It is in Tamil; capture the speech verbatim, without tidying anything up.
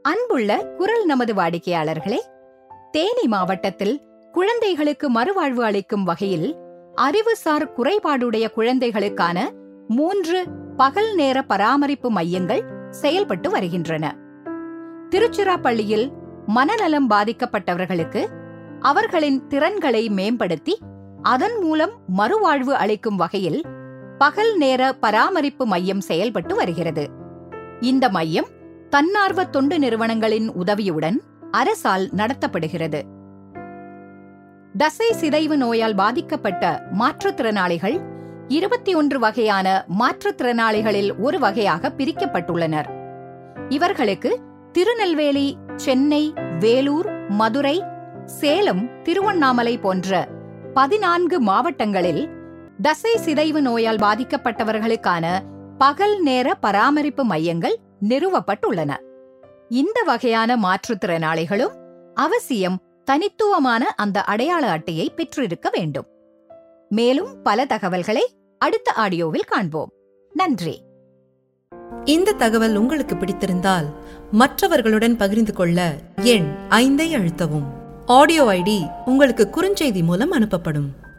அன்புள்ள குரல் நமது வாடிக்கையாளர்களே, தேனி மாவட்டத்தில் குழந்தைகளுக்கு மறுவாழ்வு அளிக்கும் வகையில் அறிவுசார் குறைபாடுடைய குழந்தைகளுக்கான மூன்று பகல் நேர பராமரிப்பு மையங்கள் செயல்பட்டு வருகின்றன. திருச்சிராப்பள்ளியில் மனநலம் பாதிக்கப்பட்டவர்களுக்கு அவர்களின் திறன்களை மேம்படுத்தி அதன் மூலம் மறுவாழ்வு அளிக்கும் வகையில் பகல் நேர பராமரிப்பு மையம் செயல்பட்டு வருகிறது. இந்த மையம் தன்னார்வ தொண்டு நிறுவனங்களின் உதவியுடன் அரசால் நடத்தப்படுகிறது. தசை சிதைவு நோயால் பாதிக்கப்பட்ட மாற்றுத்திறனாளிகள் இருபத்தி ஒன்று வகையான மாற்றுத்திறனாளிகளில் ஒரு வகையாக பிரிக்கப்பட்டுள்ளனர். இவர்களுக்கு திருநெல்வேலி, சென்னை, வேலூர், மதுரை, சேலம், திருவண்ணாமலை போன்ற பதினான்கு மாவட்டங்களில் தசை சிதைவு நோயால் பாதிக்கப்பட்டவர்களுக்கான பகல் நேர பராமரிப்பு மையங்கள் நிறுவப்பட்டுள்ளன. இந்த வகையான மாற்றுத்திறனாளிகளும் அவசியம் தனித்துவமான அந்த அடையாள அட்டையை பெற்றிருக்க வேண்டும். மேலும் பல தகவல்களை அடுத்த ஆடியோவில் காண்போம். நன்றி. இந்த தகவல் உங்களுக்கு பிடித்திருந்தால் மற்றவர்களுடன் பகிர்ந்து கொள்ள எண் ஐந்தை அழுத்தவும். ஆடியோ ஐடி உங்களுக்கு குறுஞ்செய்தி மூலம் அனுப்பப்படும்.